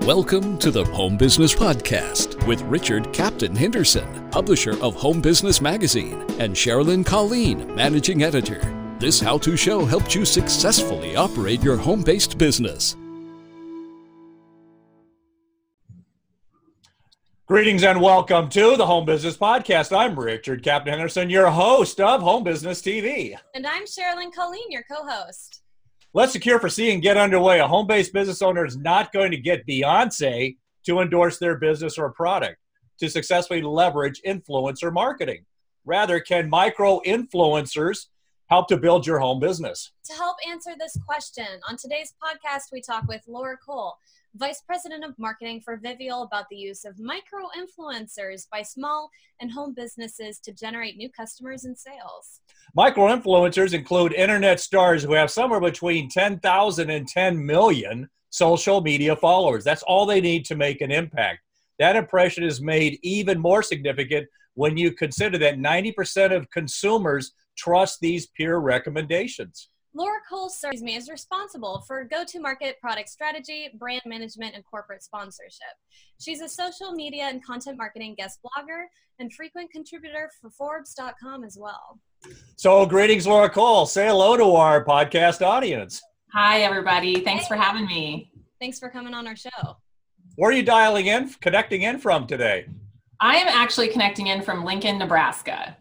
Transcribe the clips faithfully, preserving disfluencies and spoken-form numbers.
Welcome to the Home Business Podcast with Richard Captain Henderson, publisher of Home Business Magazine, and Sherilyn Colleen, managing editor. This how-to show helps you successfully operate your home-based business. Greetings and welcome to the Home Business Podcast. I'm Richard Captain Henderson, your host of Home Business T V. And I'm Sherilyn Colleen, your co-host. Let's secure, foresee, and get underway. A home-based business owner is not going to get Beyonce to endorse their business or product to successfully leverage influencer marketing. Rather, can micro-influencers help to build your home business? To help answer this question, on today's podcast, we talk with Laura Cole, Vice President of Marketing for Vivial, about the use of micro-influencers by small and home businesses to generate new customers and sales. Micro-influencers include internet stars who have somewhere between ten thousand and ten million social media followers. That's all they need to make an impact. That impression is made even more significant when you consider that ninety percent of consumers trust these peer recommendations. Laura Cole serves me as responsible for go-to-market product strategy, brand management, and corporate sponsorship. She's a social media and content marketing guest blogger and frequent contributor for Forbes dot com as well. So greetings, Laura Cole. Say hello to our podcast audience. Hi, everybody. Thanks Hey. for having me. Thanks for coming on our show. Where are you dialing in, connecting in from today? I am actually connecting in from Lincoln, Nebraska.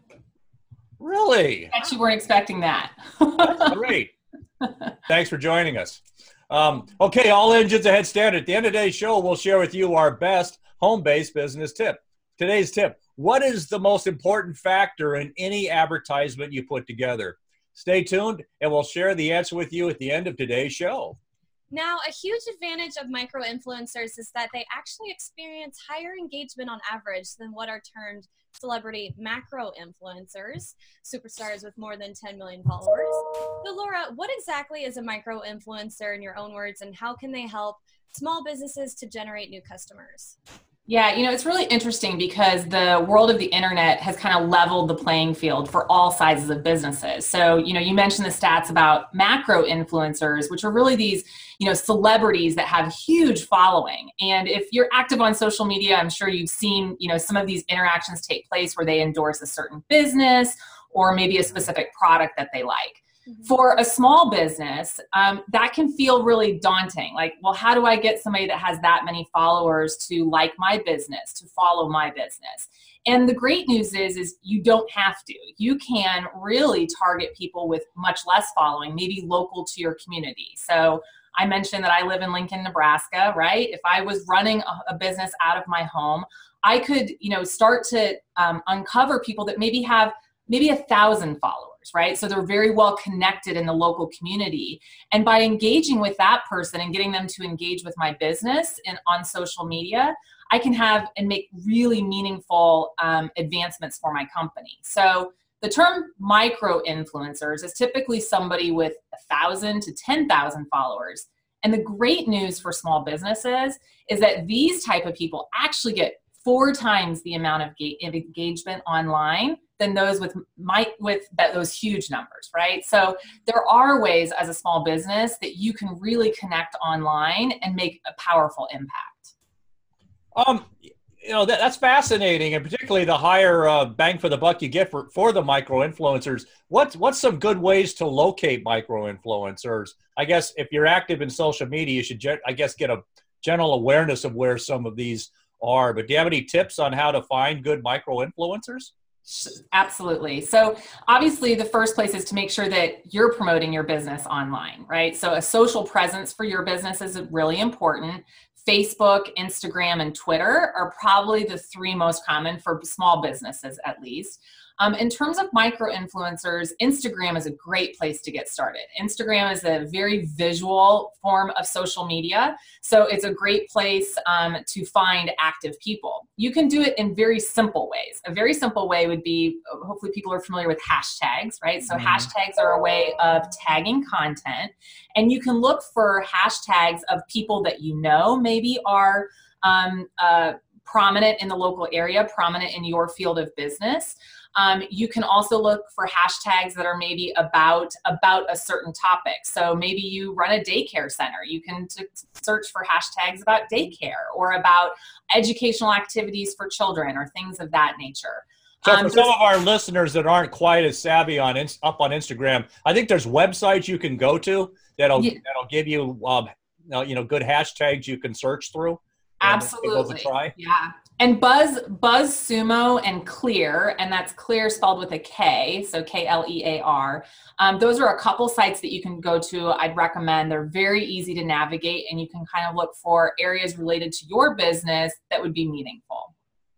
Really? Bet you weren't expecting that. That's great. Thanks for joining us. Um, okay, all engines ahead standard. At the end of today's show, we'll share with you our best home-based business tip. Today's tip: what is the most important factor in any advertisement you put together? Stay tuned, and we'll share the answer with you at the end of today's show. Now, a huge advantage of micro-influencers is that they actually experience higher engagement on average than what are termed celebrity macro-influencers, superstars with more than ten million followers. So, Laura, what exactly is a micro-influencer in your own words, and how can they help small businesses to generate new customers? Yeah, you know, it's really interesting because the world of the internet has kind of leveled the playing field for all sizes of businesses. So, you know, you mentioned the stats about macro influencers, which are really these, you know, celebrities that have huge following. And if you're active on social media, I'm sure you've seen, you know, some of these interactions take place where they endorse a certain business or maybe a specific product that they like. For a small business, um, that can feel really daunting. Like, well, how do I get somebody that has that many followers to like my business, to follow my business? And the great news is, is you don't have to. You can really target people with much less following, maybe local to your community. So I mentioned that I live in Lincoln, Nebraska, right? If I was running a, a business out of my home, I could, you know, start to um, uncover people that maybe have maybe a thousand followers. Right? So they're very well connected in the local community. And by engaging with that person and getting them to engage with my business and on social media, I can have and make really meaningful um, advancements for my company. So the term micro influencers is typically somebody with a thousand to ten thousand followers. And the great news for small businesses is that these type of people actually get four times the amount of engagement online than those with my, with those huge numbers, right? So there are ways as a small business that you can really connect online and make a powerful impact. Um, you know, that, that's fascinating, and particularly the higher uh, bang for the buck you get for, for the micro-influencers. What's, what's some good ways to locate micro-influencers? I guess if you're active in social media, you should, I guess, get a general awareness of where some of these are. But do you have any tips on how to find good micro-influencers? Absolutely. So obviously the first place is to make sure that you're promoting your business online, right? So a social presence for your business is really important. Facebook, Instagram, and Twitter are probably the three most common for small businesses, at least. Um, in terms of micro-influencers, Instagram is a great place to get started. Instagram is a very visual form of social media, so it's a great place um, to find active people. You can do it in very simple ways. A very simple way would be, hopefully people are familiar with hashtags, right? So mm-hmm. hashtags are a way of tagging content, and you can look for hashtags of people that you know maybe are um, uh, prominent in the local area, prominent in your field of business. Um, you can also look for hashtags that are maybe about, about a certain topic. So maybe you run a daycare center. You can t- search for hashtags about daycare or about educational activities for children or things of that nature. So Um, for some of our listeners that aren't quite as savvy on up on Instagram, I think there's websites you can go to that'll yeah. that'll give you um, you know good hashtags you can search through. Absolutely. Try. Yeah. And Buzz, BuzzSumo and Clear, and that's Clear spelled with a K, so K L E A R. Um, those are a couple sites that you can go to. I'd recommend. They're very easy to navigate, and you can kind of look for areas related to your business that would be meaningful.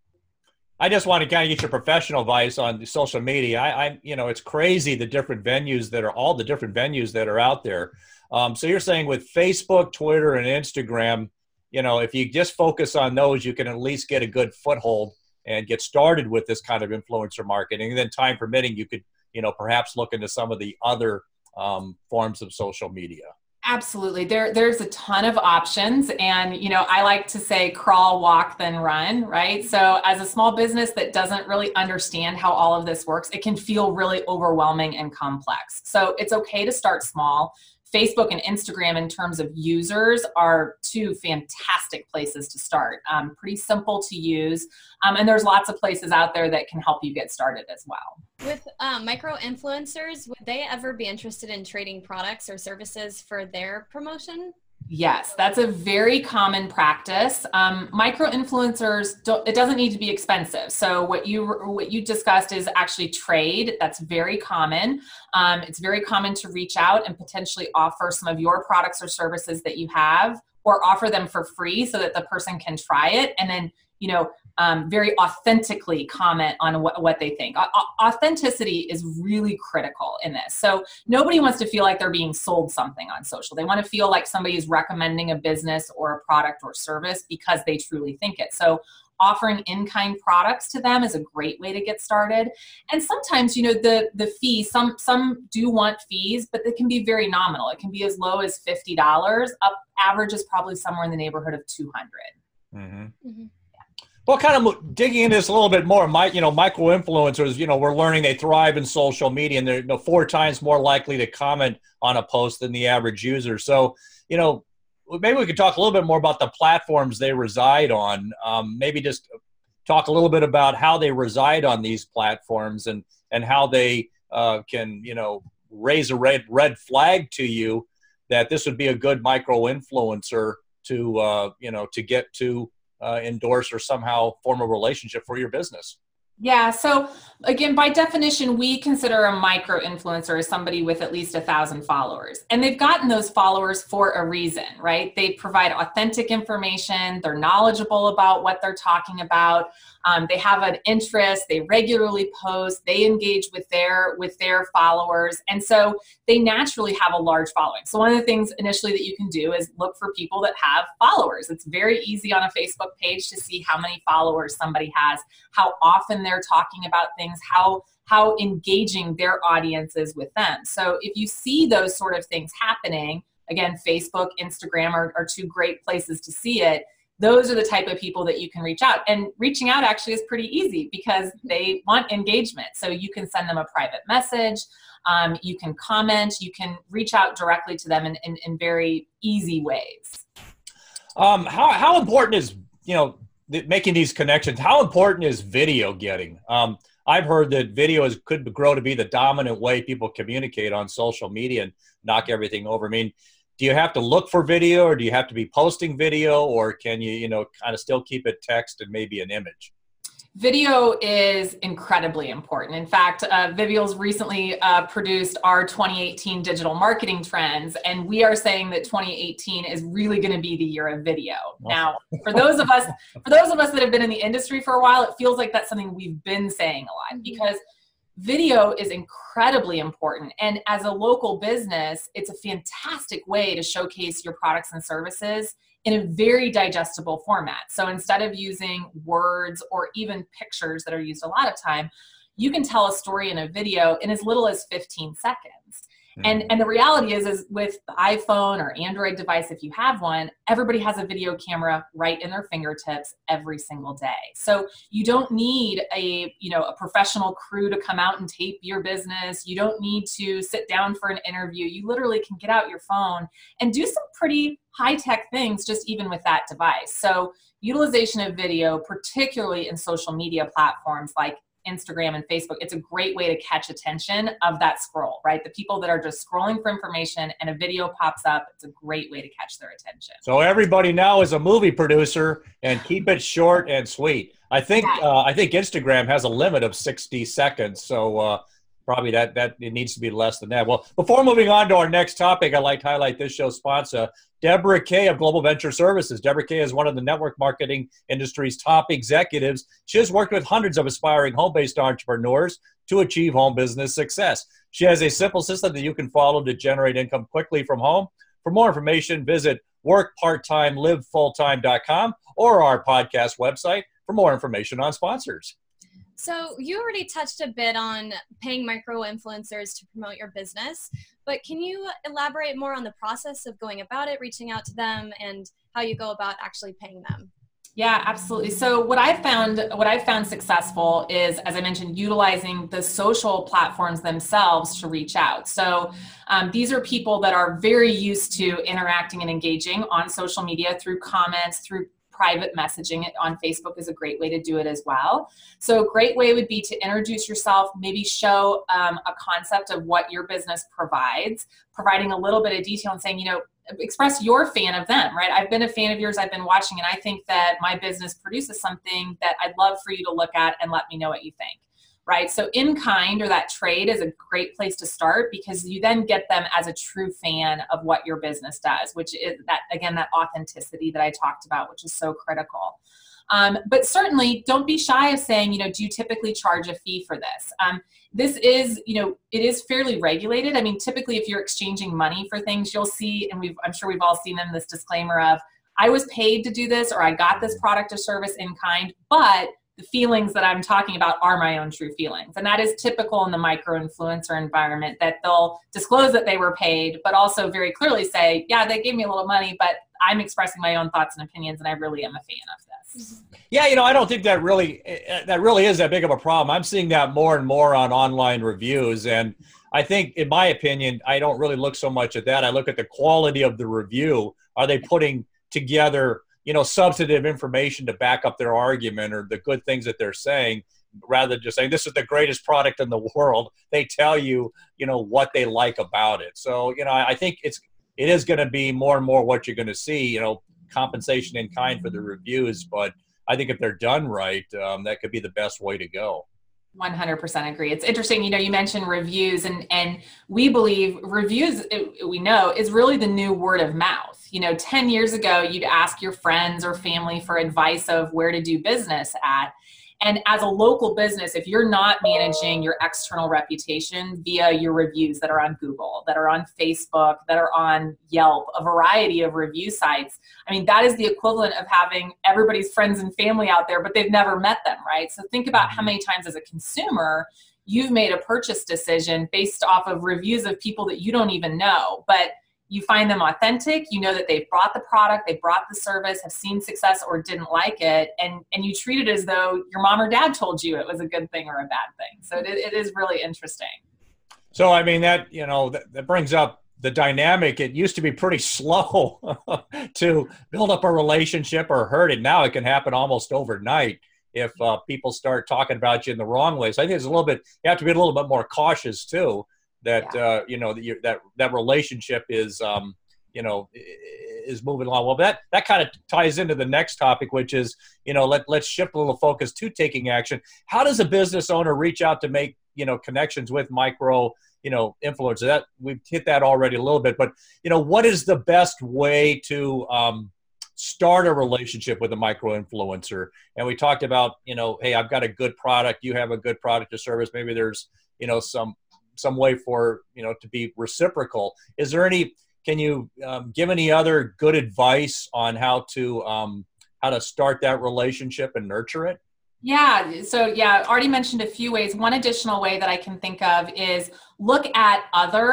I just want to kind of get your professional advice on social media. I, I, you know, it's crazy the different venues that are all the different venues that are out there. Um, so you're saying with Facebook, Twitter, and Instagram, you know, if you just focus on those, you can at least get a good foothold and get started with this kind of influencer marketing. And then time permitting, you could, you know, perhaps look into some of the other um, forms of social media. Absolutely. There, there's a ton of options. And, you know, I like to say crawl, walk, then run, right? So as a small business that doesn't really understand how all of this works, it can feel really overwhelming and complex. So it's okay to start small. Facebook and Instagram in terms of users are two fantastic places to start. Um, pretty simple to use. Um, and there's lots of places out there that can help you get started as well. With um, micro-influencers, would they ever be interested in trading products or services for their promotion? Yes, that's a very common practice. Um, micro-influencers, don't, it doesn't need to be expensive. So what you what you discussed is actually trade. That's very common. Um, it's very common to reach out and potentially offer some of your products or services that you have, or offer them for free so that the person can try it and then, you know, um, very authentically comment on what, what they think. A- authenticity is really critical in this. So nobody wants to feel like they're being sold something on social. They want to feel like somebody is recommending a business or a product or service because they truly think it. So offering in-kind products to them is a great way to get started. And sometimes, you know, the, the fee, some, some do want fees, but they can be very nominal. It can be as low as fifty dollars. Up average is probably somewhere in the neighborhood of two hundred dollars. Mm-hmm. Mm-hmm. Well, kind of digging into this a little bit more, my, you know, micro-influencers, you know, we're learning they thrive in social media and they're, you know, four times more likely to comment on a post than the average user. So, you know, maybe we could talk a little bit more about the platforms they reside on. Um, maybe just talk a little bit about how they reside on these platforms and, and how they uh, can, you know, raise a red, red flag to you that this would be a good micro-influencer to, uh, you know, to get to Uh, endorse or somehow form a relationship for your business. Yeah. So again, by definition, we consider a micro influencer as somebody with at least a thousand followers, and they've gotten those followers for a reason, right? They provide authentic information. They're knowledgeable about what they're talking about. Um, they have an interest. They regularly post. They engage with their with their followers, and so they naturally have a large following. So one of the things initially that you can do is look for people that have followers. It's very easy on a Facebook page to see how many followers somebody has, how often they're talking about things, how how engaging their audience is with them. So if you see those sort of things happening, again, Facebook, Instagram are, are two great places to see it. Those are the type of people that you can reach out. And reaching out actually is pretty easy because they want engagement. So you can send them a private message, um, you can comment, you can reach out directly to them in, in, in very easy ways. Um, how, how important is, you know, making these connections? How important is video getting? Um, I've heard that video is, could grow to be the dominant way people communicate on social media and knock everything over. I mean, do you have to look for video, or do you have to be posting video, or can you, you know, kind of still keep it text and maybe an image? Video is incredibly important. In fact, uh, Vivial's recently uh, produced our twenty eighteen digital marketing trends, and we are saying that twenty eighteen is really going to be the year of video. Now, for those of us, for those of us that have been in the industry for a while, it feels like that's something we've been saying a lot, because video is incredibly important. And as a local business, it's a fantastic way to showcase your products and services in a very digestible format. So instead of using words or even pictures that are used a lot of time, you can tell a story in a video in as little as fifteen seconds. And and the reality is, is with the iPhone or Android device, if you have one, everybody has a video camera right in their fingertips every single day. So you don't need a, you know, a professional crew to come out and tape your business. You don't need to sit down for an interview. You literally can get out your phone and do some pretty high-tech things just even with that device. So utilization of video, particularly in social media platforms like Instagram and Facebook, it's a great way to catch attention of that scroll, right? The people that are just scrolling for information and a video pops up, it's a great way to catch their attention. So everybody now is a movie producer, and keep it short and sweet. I think uh, I think Instagram has a limit of sixty seconds, so uh, probably that that it needs to be less than that. Well, before moving on to our next topic, I'd like to highlight this show's sponsor, Deborah Kay of Global Venture Services. Deborah Kay is one of the network marketing industry's top executives. She has worked with hundreds of aspiring home-based entrepreneurs to achieve home business success. She has a simple system that you can follow to generate income quickly from home. For more information, visit work part time live full time dot com or our podcast website for more information on sponsors. So you already touched a bit on paying micro-influencers to promote your business, but can you elaborate more on the process of going about it, reaching out to them, and how you go about actually paying them? Yeah, absolutely. So what I found, what I found successful is, as I mentioned, utilizing the social platforms themselves to reach out. So um, these are people that are very used to interacting and engaging on social media through comments, through private messaging. On Facebook is a great way to do it as well. So a great way would be to introduce yourself, maybe show um, a concept of what your business provides, providing a little bit of detail and saying, you know, express your fan of them, right? I've been a fan of yours, I've been watching, and I think that my business produces something that I'd love for you to look at and let me know what you think. Right? So in kind, or that trade, is a great place to start, because you then get them as a true fan of what your business does, which is that, again, that authenticity that I talked about, which is so critical. Um, but certainly don't be shy of saying, you know, do you typically charge a fee for this? Um, this is, you know, it is fairly regulated. I mean, typically if you're exchanging money for things, you'll see, and we've, I'm sure we've all seen them, this disclaimer of, I was paid to do this, or I got this product or service in kind, but the feelings that I'm talking about are my own true feelings. And that is typical in the micro-influencer environment, that they'll disclose that they were paid, but also very clearly say, yeah, they gave me a little money, but I'm expressing my own thoughts and opinions, and I really am a fan of this. Yeah, you know, I don't think that really that really is that big of a problem. I'm seeing that more and more on online reviews. And I think, in my opinion, I don't really look so much at that. I look at the quality of the review. Are they putting together, you know, substantive information to back up their argument, or the good things that they're saying, rather than just saying this is the greatest product in the world? They tell you, you know, what they like about it. So, you know, I think it's it is going to be more and more what you're going to see, you know, compensation in kind for the reviews. But I think if they're done right, um, that could be the best way to go. one hundred percent agree. It's interesting, you know, you mentioned reviews, and, and we believe reviews, it, we know, is really the new word of mouth. You know, ten years ago, you'd ask your friends or family for advice of where to do business at. And as a local business, if you're not managing your external reputation via your reviews that are on Google, that are on Facebook, that are on Yelp, a variety of review sites, I mean, that is the equivalent of having everybody's friends and family out there, but they've never met them, right? So think about how many times as a consumer, you've made a purchase decision based off of reviews of people that you don't even know, but you find them authentic, you know that they've brought the product, they brought the service, have seen success or didn't like it, and, and you treat it as though your mom or dad told you it was a good thing or a bad thing. So it, it is really interesting. So, I mean, that, you know, that, that brings up the dynamic. It used to be pretty slow to build up a relationship or hurt it. Now it can happen almost overnight if uh, people start talking about you in the wrong way. So I think it's a little bit, you have to be a little bit more cautious too. That, yeah. uh, you know, that, that that relationship is, um, you know, is moving along. Well, that that kind of ties into the next topic, which is, you know, let, let's shift a little focus to taking action. How does a business owner reach out to make, you know, connections with micro, you know, influencers? That we've hit that already a little bit, but, you know, what is the best way to um, start a relationship with a micro influencer? And we talked about, you know, hey, I've got a good product. You have a good product or service. Maybe there's, you know, some, some way for, you know, to be reciprocal. Is there any, can you um, give any other good advice on how to, um, how to start that relationship and nurture it? Yeah. So yeah, I already mentioned a few ways. One additional way that I can think of is look at other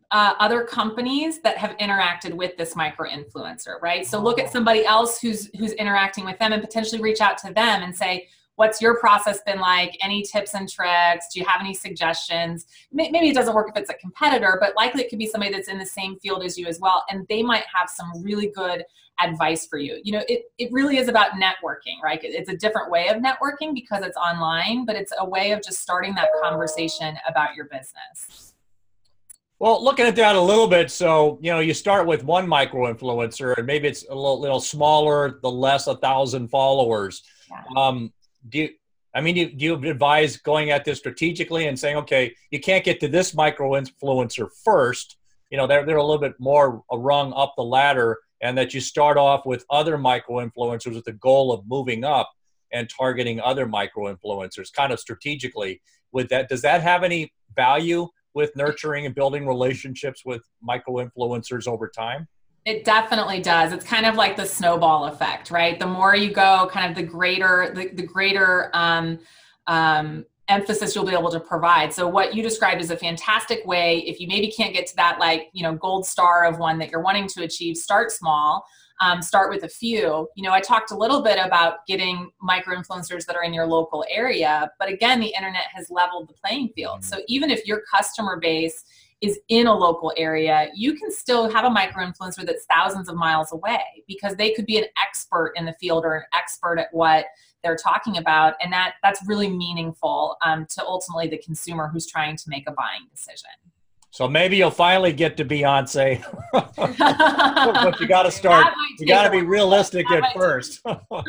uh, other companies that have interacted with this micro influencer, right? So look at somebody else who's who's interacting with them and potentially reach out to them and say, what's your process been like? Any tips and tricks? Do you have any suggestions? Maybe it doesn't work if it's a competitor, but likely it could be somebody that's in the same field as you as well. And they might have some really good advice for you. You know, it, it really is about networking, right? It's a different way of networking because it's online, but it's a way of just starting that conversation about your business. Well, looking at that a little bit, so, you know, you start with one micro influencer and maybe it's a little, little smaller, the less a thousand followers. Yeah. Um, Do you, I mean, do you, do you advise going at this strategically and saying, okay, you can't get to this micro influencer first, you know, they're, they're a little bit more a rung up the ladder, and that you start off with other micro influencers with the goal of moving up and targeting other micro influencers kind of strategically with that? Does that have any value with nurturing and building relationships with micro influencers over time? It definitely does. It's kind of like the snowball effect, right? The more you go, kind of the greater, the, the greater um, um, emphasis you'll be able to provide. So what you described is a fantastic way. If you maybe can't get to that, like, you know, gold star of one that you're wanting to achieve, start small, um, start with a few. You know, I talked a little bit about getting micro influencers that are in your local area, but again, the internet has leveled the playing field. So even if your customer base is in a local area, you can still have a micro influencer that's thousands of miles away because they could be an expert in the field or an expert at what they're talking about. And that that's really meaningful um, to ultimately the consumer who's trying to make a buying decision. So maybe you'll finally get to Beyonce, but you got to start, you got to be realistic at first.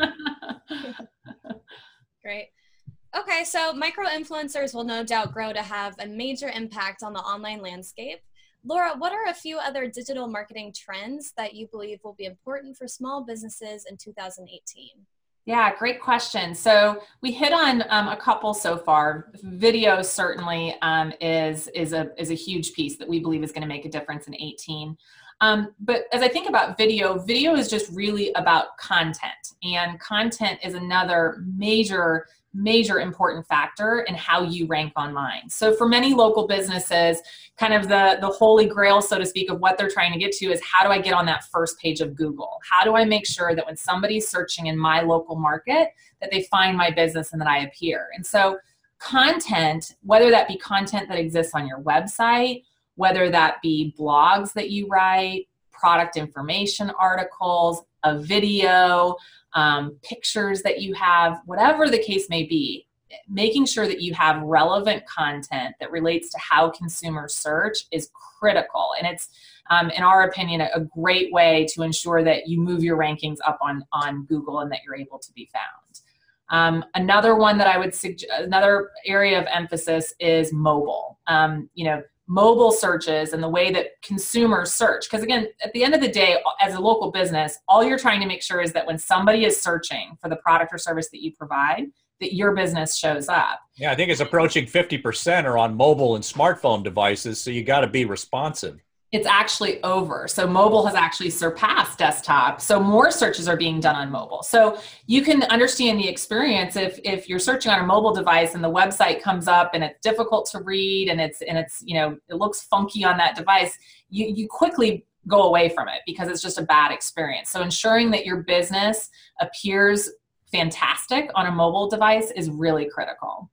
Great. Okay, so micro-influencers will no doubt grow to have a major impact on the online landscape. Laura, what are a few other digital marketing trends that you believe will be important for small businesses in two thousand eighteen? Yeah, great question. So we hit on um, a couple so far. Video certainly um, is, is, a, is a huge piece that we believe is going to make a difference in eighteen. Um, but as I think about video, video is just really about content. And content is another major major important factor in how you rank online. So for many local businesses, kind of the, the holy grail, so to speak, of what they're trying to get to is how do I get on that first page of Google? How do I make sure that when somebody's searching in my local market, that they find my business and that I appear? And so content, whether that be content that exists on your website, whether that be blogs that you write, product information articles, a video, um, pictures that you have, whatever the case may be, making sure that you have relevant content that relates to how consumers search is critical. And it's, um, in our opinion, a, a great way to ensure that you move your rankings up on, on Google and that you're able to be found. Um, another one that I would suggest, another area of emphasis is mobile. Um, you know, mobile searches and the way that consumers search. Because again, at the end of the day, as a local business, all you're trying to make sure is that when somebody is searching for the product or service that you provide, that your business shows up. Yeah, I think it's approaching fifty percent are on mobile and smartphone devices, so you got to be responsive. It's actually over. So mobile has actually surpassed desktop. So more searches are being done on mobile. So you can understand the experience if if you're searching on a mobile device and the website comes up and it's difficult to read and it's and it's you know it looks funky on that device, you you quickly go away from it because it's just a bad experience. So ensuring that your business appears fantastic on a mobile device is really critical.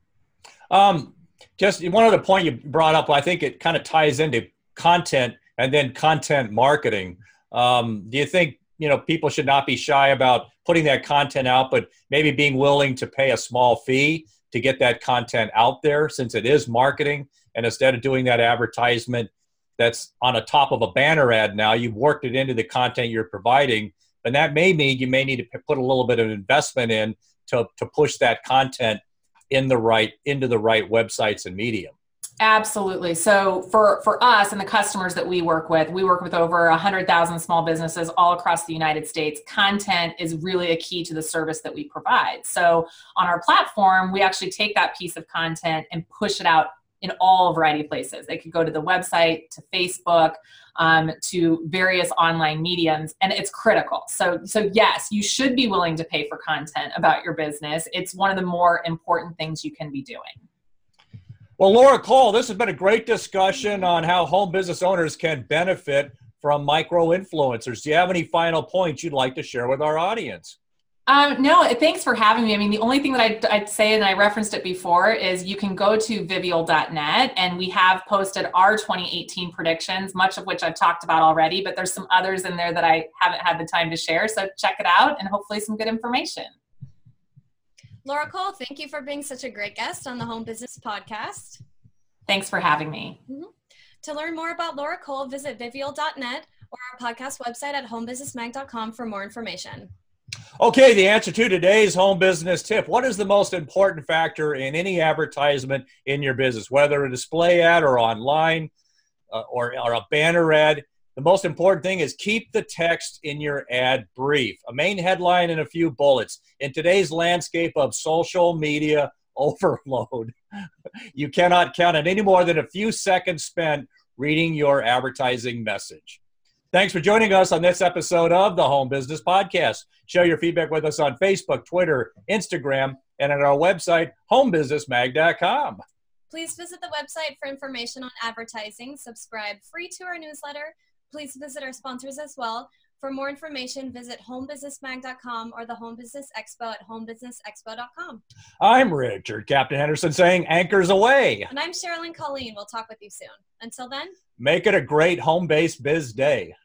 Um, just one other point you brought up, I think it kind of ties into content and then content marketing. Um, do you think, you know, people should not be shy about putting that content out, but maybe being willing to pay a small fee to get that content out there since it is marketing? And instead of doing that advertisement that's on the top of a banner ad now, you've worked it into the content you're providing. And that may mean you may need to put a little bit of investment in to, to push that content in the right, into the right websites and medium. Absolutely. So for, for us and the customers that we work with, we work with over one hundred thousand small businesses all across the United States. Content is really a key to the service that we provide. So on our platform, we actually take that piece of content and push it out in all variety of places. They could go to the website, to Facebook, um, to various online mediums, and it's critical. So, so yes, you should be willing to pay for content about your business. It's one of the more important things you can be doing. Well, Laura Cole, this has been a great discussion on how home business owners can benefit from micro-influencers. Do you have any final points you'd like to share with our audience? Um, no, thanks for having me. I mean, the only thing that I'd, I'd say, and I referenced it before, is you can go to vivial dot net, and we have posted our twenty eighteen predictions, much of which I've talked about already, but there's some others in there that I haven't had the time to share. So check it out and hopefully some good information. Laura Cole, thank you for being such a great guest on the Home Business Podcast. Thanks for having me. Mm-hmm. To learn more about Laura Cole, visit vivial dot net or our podcast website at home business mag dot com for more information. Okay, the answer to today's home business tip. What is the most important factor in any advertisement in your business, whether a display ad or online uh, or, or a banner ad? The most important thing is keep the text in your ad brief, a main headline and a few bullets. In today's landscape of social media overload, you cannot count on any more than a few seconds spent reading your advertising message. Thanks for joining us on this episode of the Home Business Podcast. Share your feedback with us on Facebook, Twitter, Instagram, and at our website, home business mag dot com. Please visit the website for information on advertising. Subscribe free to our newsletter. Please visit our sponsors as well. For more information, visit home business mag dot com or the Home Business Expo at home business expo dot com. I'm Richard Captain Henderson saying anchors away. And I'm Sherilyn Colleen. We'll talk with you soon. Until then, make it a great home-based biz day.